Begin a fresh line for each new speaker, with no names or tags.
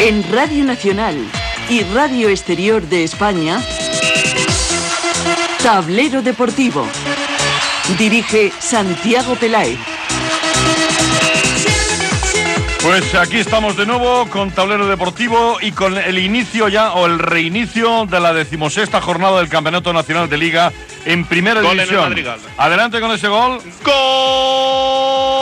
En Radio Nacional y Radio Exterior de España, Tablero Deportivo. Dirige Santiago Peláez.
Pues aquí estamos de nuevo con Tablero Deportivo y con el inicio ya, o el reinicio de la 16ª jornada del Campeonato Nacional de Liga en Primera División.
En el Madrigal.
Adelante con ese gol.
¡Gol!